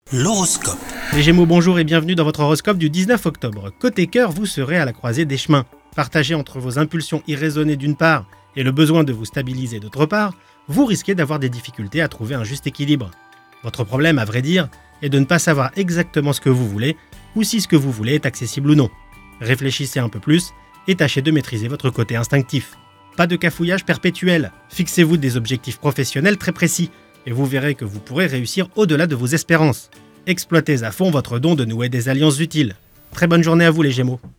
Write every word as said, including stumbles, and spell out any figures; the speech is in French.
L'horoscope. Les Gémeaux, bonjour et bienvenue dans votre horoscope du dix-neuf octobre. Côté cœur, vous serez à la croisée des chemins. Partagé entre vos impulsions irraisonnées d'une part et le besoin de vous stabiliser d'autre part, vous risquez d'avoir des difficultés à trouver un juste équilibre. Votre problème, à vrai dire, est de ne pas savoir exactement ce que vous voulez ou si ce que vous voulez est accessible ou non. Réfléchissez un peu plus et tâchez de maîtriser votre côté instinctif. Pas de cafouillage perpétuel, fixez-vous des objectifs professionnels très précis et vous verrez que vous pourrez réussir au-delà de vos espérances. Exploitez à fond votre don de nouer des alliances utiles. Très bonne journée à vous les Gémeaux.